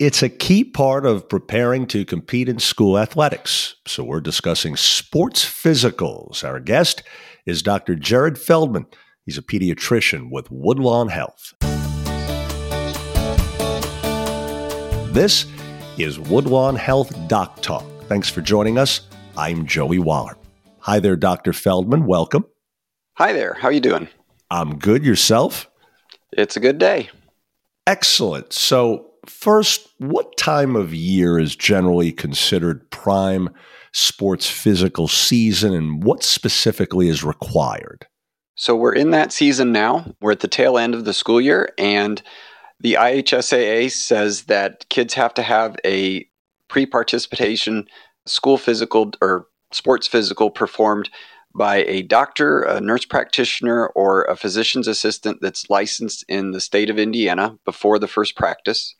It's a key part of preparing to compete in school athletics. So we're discussing sports physicals. Our guest is Dr. Jared Feldman. He's a pediatrician with Woodlawn Health. This is Woodlawn Health Doc Talk. Thanks for joining us. I'm Joey Waller. Hi there, Dr. Feldman. Welcome. Hi there. How are you doing? I'm good. Yourself? It's a good day. Excellent. So first, what time of year is generally considered prime sports physical season, and what specifically is required? So we're in that season now. We're at the tail end of the school year, and the IHSAA says that kids have to have a pre-participation school physical or sports physical performed by a doctor, a nurse practitioner, or a physician's assistant that's licensed in the state of Indiana before the first practice.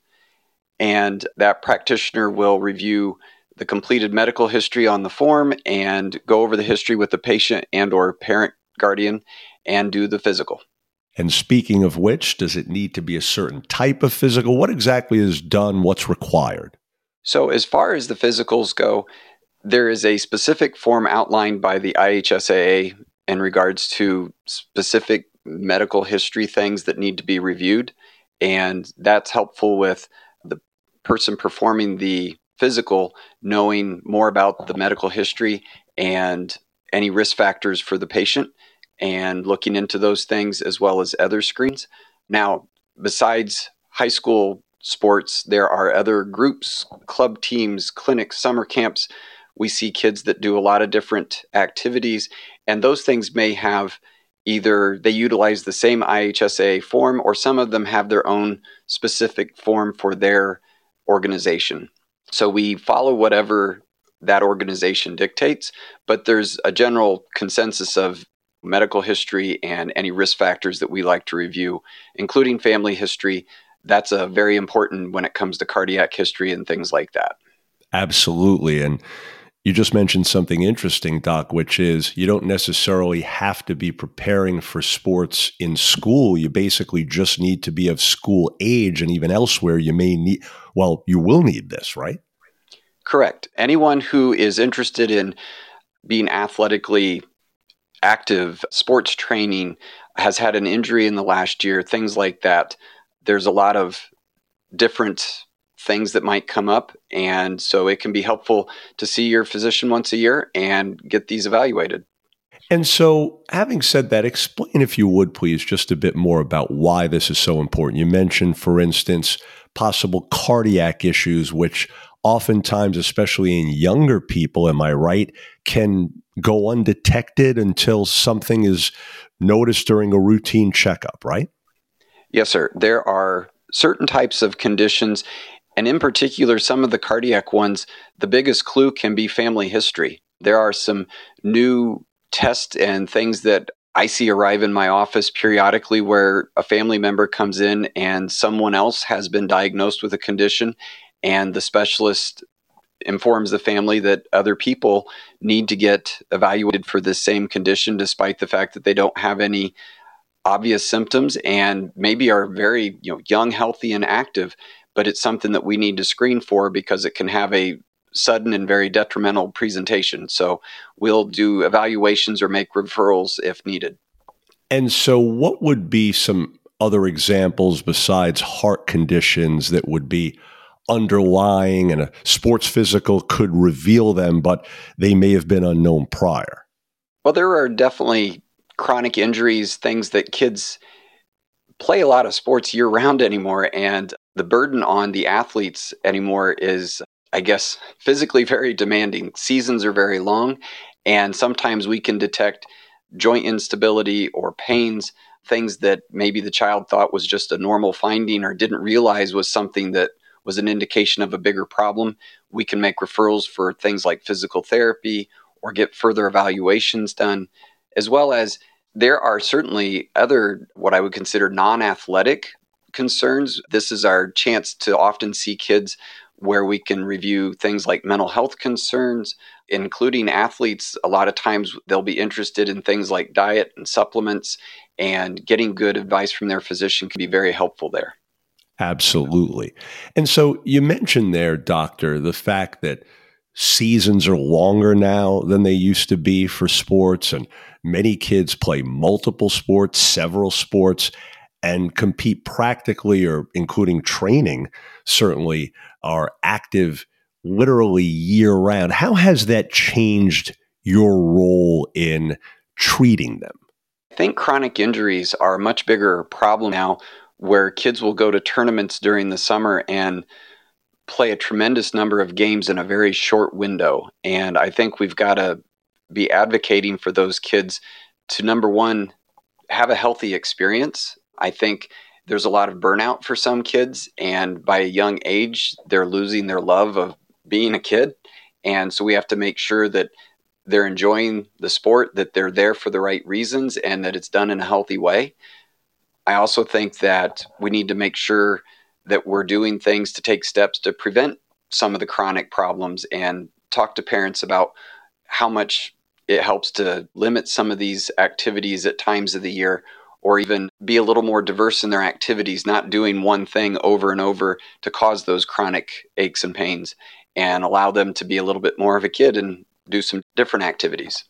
And that practitioner will review the completed medical history on the form and go over the history with the patient and or parent guardian and do the physical. And speaking of which, does it need to be a certain type of physical? What exactly is done? What's required? So as far as the physicals go, there is a specific form outlined by the IHSAA in regards to specific medical history things that need to be reviewed. And that's helpful with the person performing the physical knowing more about the medical history and any risk factors for the patient and looking into those things as well as other screens. Now, besides high school sports, there are other groups, club teams, clinics, summer camps. We see kids that do a lot of different activities, and those things may have either they utilize the same IHSA form, or some of them have their own specific form for their organization. So we follow whatever that organization dictates, but there's a general consensus of medical history and any risk factors that we like to review, including family history. That's a very important when it comes to cardiac history and things like that. Absolutely. And you just mentioned something interesting, Doc, which is you don't necessarily have to be preparing for sports in school. You basically just need to be of school age, and even elsewhere you may need, you will need this, right? Correct. Anyone who is interested in being athletically active, sports training, has had an injury in the last year, things like that. There's a lot of different things that might come up. And so it can be helpful to see your physician once a year and get these evaluated. And so having said that, explain, if you would, please, just a bit more about why this is so important. You mentioned, for instance, possible cardiac issues, which oftentimes, especially in younger people, am I right, can go undetected until something is noticed during a routine checkup, right? Yes, sir. There are certain types of conditions, and in particular, some of the cardiac ones, the biggest clue can be family history. There are some new tests and things that I see arrive in my office periodically where a family member comes in and someone else has been diagnosed with a condition, and the specialist informs the family that other people need to get evaluated for this same condition, despite the fact that they don't have any obvious symptoms and maybe are very young, healthy, and active. But it's something that we need to screen for because it can have a sudden and very detrimental presentation. So we'll do evaluations or make referrals if needed. And so what would be some other examples besides heart conditions that would be underlying and a sports physical could reveal them, but they may have been unknown prior? Well, there are definitely chronic injuries, things that kids play a lot of sports year round anymore. And the burden on the athletes anymore is, I guess, physically very demanding. Seasons are very long, and sometimes we can detect joint instability or pains, things that maybe the child thought was just a normal finding or didn't realize was something that was an indication of a bigger problem. We can make referrals for things like physical therapy or get further evaluations done, as well as there are certainly other what I would consider non-athletic concerns. This is our chance to often see kids where we can review things like mental health concerns, including athletes. A lot of times they'll be interested in things like diet and supplements, and getting good advice from their physician can be very helpful there. Absolutely. And so you mentioned there, Doctor, the fact that seasons are longer now than they used to be for sports, and many kids play multiple sports, several sports, and compete practically, or including training, certainly are active literally year round. How has that changed your role in treating them? I think chronic injuries are a much bigger problem now, where kids will go to tournaments during the summer and play a tremendous number of games in a very short window. And I think we've got to be advocating for those kids to, number one, have a healthy experience. I think there's a lot of burnout for some kids, and by a young age, they're losing their love of being a kid. And so we have to make sure that they're enjoying the sport, that they're there for the right reasons, and that it's done in a healthy way. I also think that we need to make sure that we're doing things to take steps to prevent some of the chronic problems, and talk to parents about how much it helps to limit some of these activities at times of the year, or even be a little more diverse in their activities, not doing one thing over and over to cause those chronic aches and pains, and allow them to be a little bit more of a kid and do some different activities.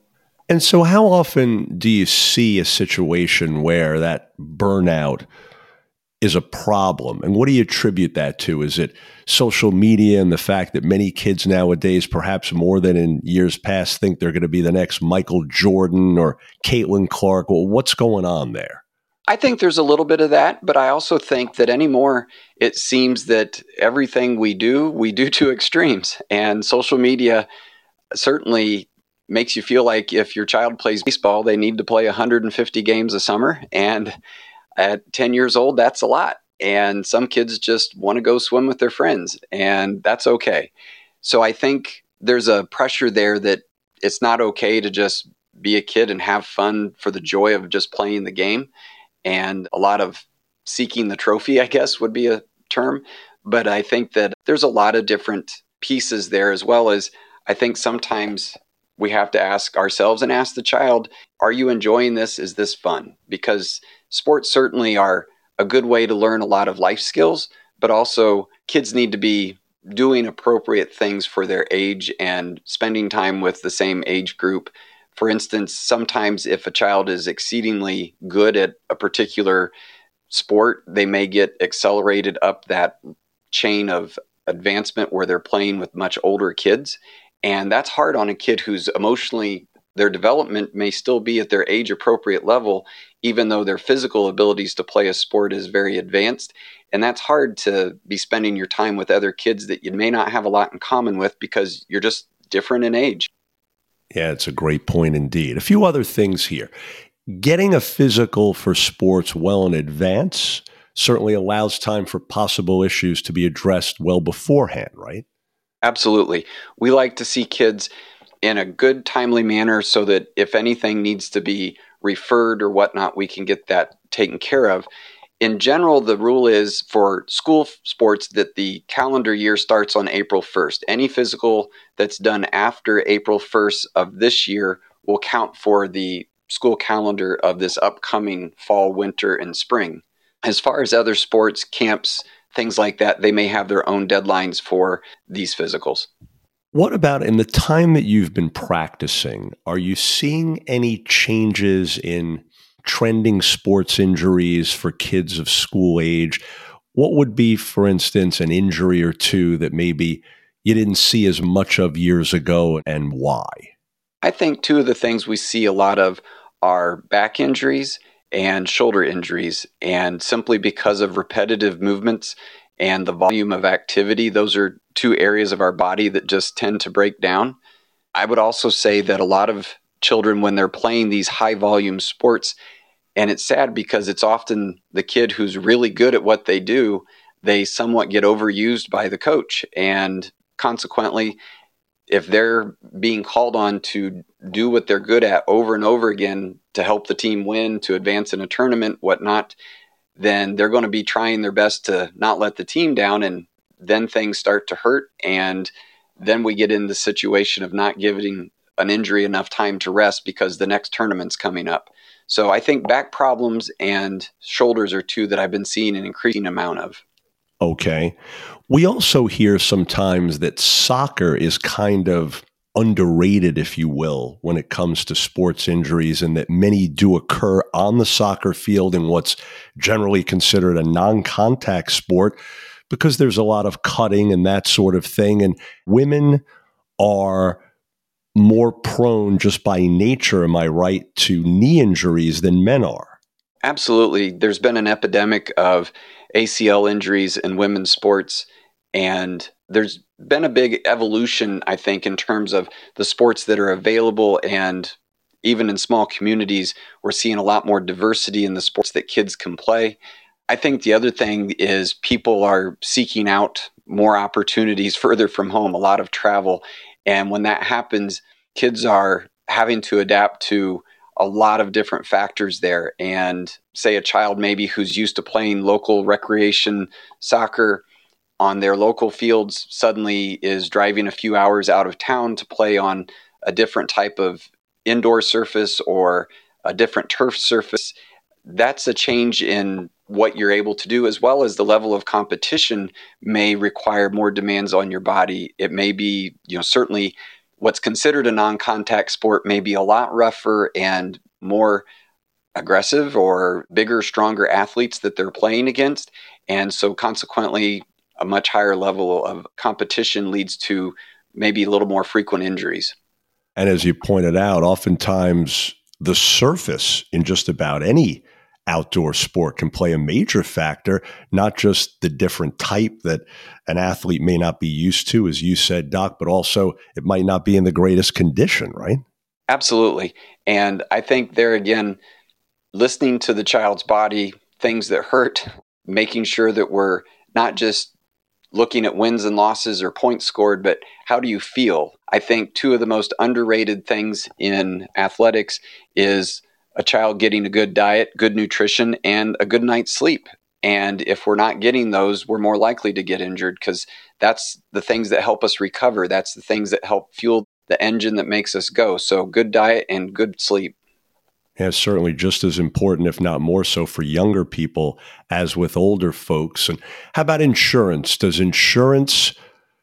And so, how often do you see a situation where that burnout is a problem? And what do you attribute that to? Is it social media and the fact that many kids nowadays, perhaps more than in years past, think they're going to be the next Michael Jordan or Caitlin Clark? Well, what's going on there? I think there's a little bit of that, but I also think that anymore, it seems that everything we do to extremes. And social media certainly makes you feel like if your child plays baseball, they need to play 150 games a summer. And at 10 years old, that's a lot. And some kids just want to go swim with their friends, and that's okay. So I think there's a pressure there that it's not okay to just be a kid and have fun for the joy of just playing the game. And a lot of seeking the trophy, I guess, would be a term. But I think that there's a lot of different pieces there, as well as I think sometimes we have to ask ourselves and ask the child, are you enjoying this? Is this fun? Because sports certainly are a good way to learn a lot of life skills, but also kids need to be doing appropriate things for their age and spending time with the same age group. For instance, sometimes if a child is exceedingly good at a particular sport, they may get accelerated up that chain of advancement where they're playing with much older kids. And that's hard on a kid who's emotionally, their development may still be at their age appropriate level, even though their physical abilities to play a sport is very advanced. And that's hard to be spending your time with other kids that you may not have a lot in common with because you're just different in age. Yeah, it's a great point indeed. A few other things here. Getting a physical for sports well in advance certainly allows time for possible issues to be addressed well beforehand, right? Absolutely. We like to see kids in a good, timely manner so that if anything needs to be referred or whatnot, we can get that taken care of. In general, the rule is for school sports that the calendar year starts on April 1st. Any physical that's done after April 1st of this year will count for the school calendar of this upcoming fall, winter, and spring. As far as other sports, camps, things like that, they may have their own deadlines for these physicals. What about in the time that you've been practicing? Are you seeing any changes in trending sports injuries for kids of school age? What would be, for instance, an injury or two that maybe you didn't see as much of years ago, and why? I think two of the things we see a lot of are back injuries and shoulder injuries. And simply because of repetitive movements and the volume of activity, those are two areas of our body that just tend to break down. I would also say that a lot of children, when they're playing these high volume sports, and it's sad because it's often the kid who's really good at what they do, they somewhat get overused by the coach. And consequently, if they're being called on to do what they're good at over and over again to help the team win, to advance in a tournament, whatnot, then they're going to be trying their best to not let the team down. And then things start to hurt. And then we get in the situation of not giving an injury enough time to rest because the next tournament's coming up. So I think back problems and shoulders are two that I've been seeing an increasing amount of. Okay. We also hear sometimes that soccer is kind of underrated, if you will, when it comes to sports injuries, and that many do occur on the soccer field in what's generally considered a non-contact sport because there's a lot of cutting and that sort of thing. And women are more prone just by nature, am I right, to knee injuries than men are? Absolutely. There's been an epidemic of ACL injuries in women's sports, and there's been a big evolution, I think, in terms of the sports that are available, and even in small communities, we're seeing a lot more diversity in the sports that kids can play. I think the other thing is people are seeking out more opportunities further from home, a lot of travel. And when that happens, kids are having to adapt to a lot of different factors there. And say a child maybe who's used to playing local recreation soccer on their local fields suddenly is driving a few hours out of town to play on a different type of indoor surface or a different turf surface. That's a change in what you're able to do, as well as the level of competition may require more demands on your body. It may be, certainly what's considered a non-contact sport may be a lot rougher and more aggressive or bigger, stronger athletes that they're playing against. And so consequently, a much higher level of competition leads to maybe a little more frequent injuries. And as you pointed out, oftentimes the surface in just about any outdoor sport can play a major factor, not just the different type that an athlete may not be used to, as you said, Doc, but also it might not be in the greatest condition, right? Absolutely. And I think there again, listening to the child's body, things that hurt, making sure that we're not just looking at wins and losses or points scored, but how do you feel? I think two of the most underrated things in athletics is a child getting a good diet, good nutrition, and a good night's sleep. And if we're not getting those, we're more likely to get injured because that's the things that help us recover. That's the things that help fuel the engine that makes us go. So good diet and good sleep. Yeah, certainly just as important, if not more so, for younger people as with older folks. And how about insurance? Does insurance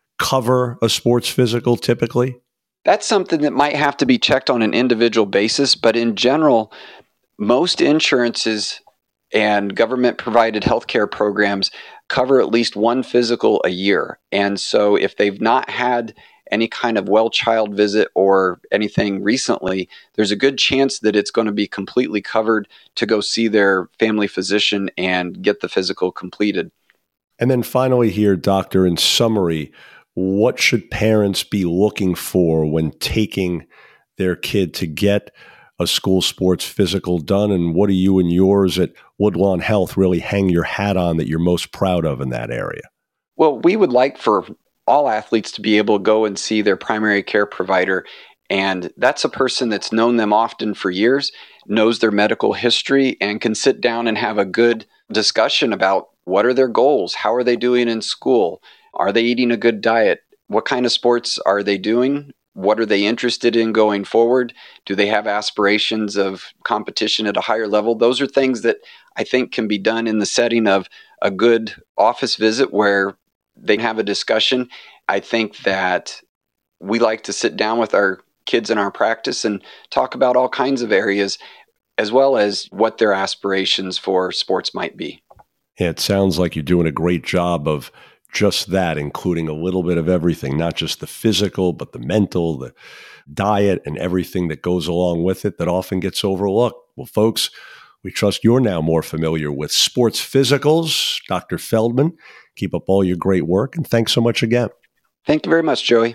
cover a sports physical typically? That's something that might have to be checked on an individual basis, but in general, most insurances and government-provided healthcare programs cover at least one physical a year. And so if they've not had any kind of well child visit or anything recently, there's a good chance that it's going to be completely covered to go see their family physician and get the physical completed. And then finally here, Doctor, in summary, what should parents be looking for when taking their kid to get a school sports physical done? And what do you and yours at Woodlawn Health really hang your hat on that you're most proud of in that area? Well, we would like for all athletes to be able to go and see their primary care provider. And that's a person that's known them often for years, knows their medical history, and can sit down and have a good discussion about what are their goals? How are they doing in school? Are they eating a good diet? What kind of sports are they doing? What are they interested in going forward? Do they have aspirations of competition at a higher level? Those are things that I think can be done in the setting of a good office visit where they have a discussion. I think that we like to sit down with our kids in our practice and talk about all kinds of areas, as well as what their aspirations for sports might be. Yeah, it sounds like you're doing a great job of just that, including a little bit of everything, not just the physical, but the mental, the diet, and everything that goes along with it that often gets overlooked. Well, folks, we trust you're now more familiar with sports physicals. Dr. Feldman, keep up all your great work, and thanks so much again. Thank you very much, Joey.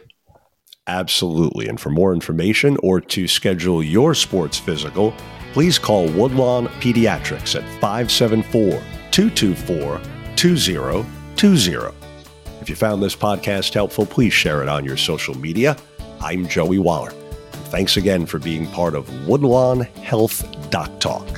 Absolutely. And for more information or to schedule your sports physical, please call Woodlawn Pediatrics at 574-224-2020. If you found this podcast helpful, please share it on your social media. I'm Joey Waller. Thanks again for being part of Woodlawn Health Doc Talk.